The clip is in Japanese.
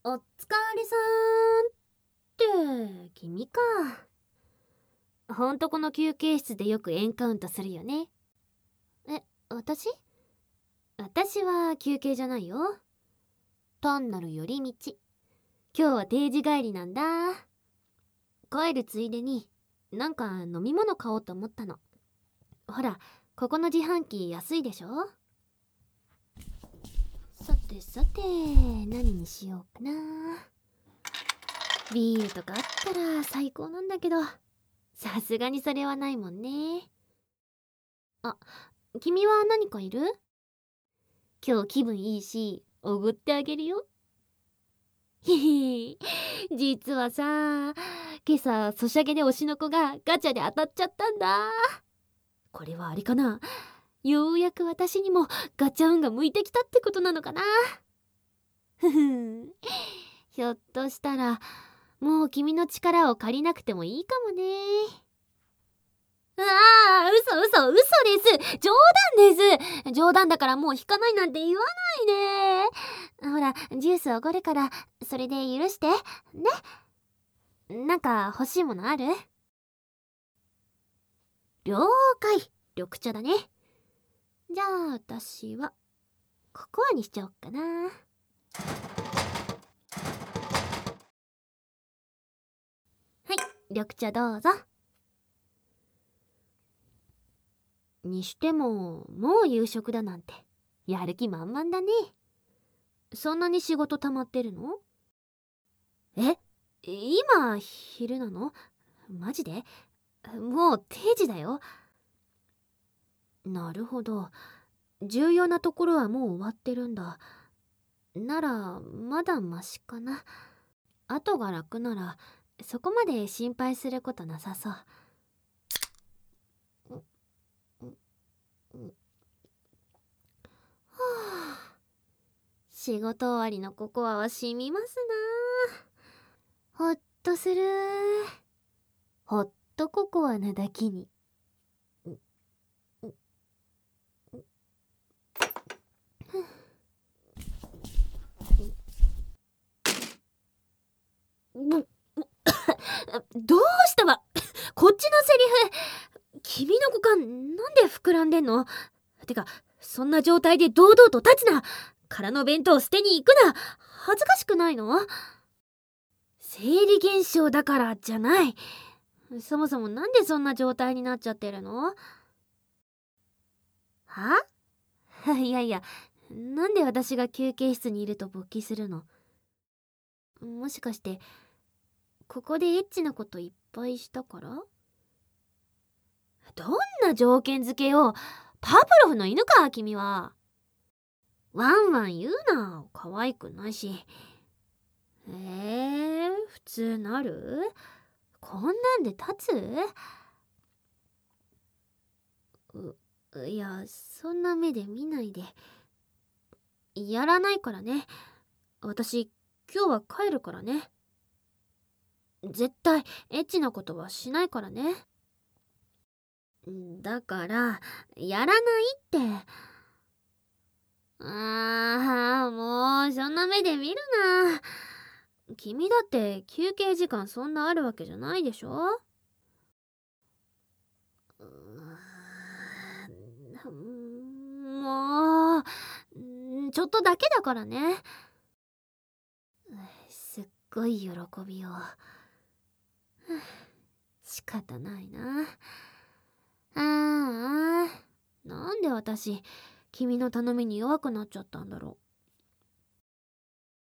お疲れさんって君か。ほんとこの休憩室でよくエンカウントするよね。え、私は休憩じゃないよ。単なる寄り道。今日は定時帰りなんだ。帰るついでになんか飲み物買おうと思ったの。ほら、ここの自販機安いでしょ。さてさて、何にしようかな。ビールとかあったら最高なんだけど、さすがにそれはないもんね。あ、君は何かいる？今日気分いいし、おごってあげるよ。ひひ、実はさ、今朝ソシャゲで推しの子がガチャで当たっちゃったんだ。これはあれかな、ようやく私にもガチャ運が向いてきたってことなのかな。ふふ、ひょっとしたらもう君の力を借りなくてもいいかもね。ああ、嘘です。冗談です。冗談だからもう引かないなんて言わないで。ほら、ジュースおごるから、それで許して。ね。なんか欲しいものある？了解。緑茶だね。じゃあ、私は、ココアにしちゃおっかな。はい、緑茶どうぞ。にしても、もう夕食だなんて、やる気満々だね。そんなに仕事溜まってるの？え、今昼なの？マジで？もう定時だよ。なるほど、重要なところはもう終わってるんだ。ならまだマシかな。後が楽ならそこまで心配することなさそう。はあ、仕事終わりのココアは染みますな。ほっとする。ホットココアなだけに。どうしたわこっちのセリフ。君の股間なんで膨らんでんの？てか、そんな状態で堂々と立つな。空の弁当捨てに行くな。恥ずかしくないの？生理現象だからじゃない。そもそもなんでそんな状態になっちゃってるの？はいやいや、なんで私が休憩室にいると勃起するの？もしかしてここでエッチなこといっぱいしたから？どんな条件付けよ。パブロフの犬か君は。ワンワン言うな、可愛くないし。普通なる？こんなんで立つ？いや、そんな目で見ないで。やらないからね。私今日は帰るからね。絶対エッチなことはしないからね。だからやらないって。もうそんな目で見るな。君だって休憩時間そんなあるわけじゃないでしょ？もうちょっとだけだからね。すっごい喜びを。仕方ないな。なんで私君の頼みに弱くなっちゃったんだろ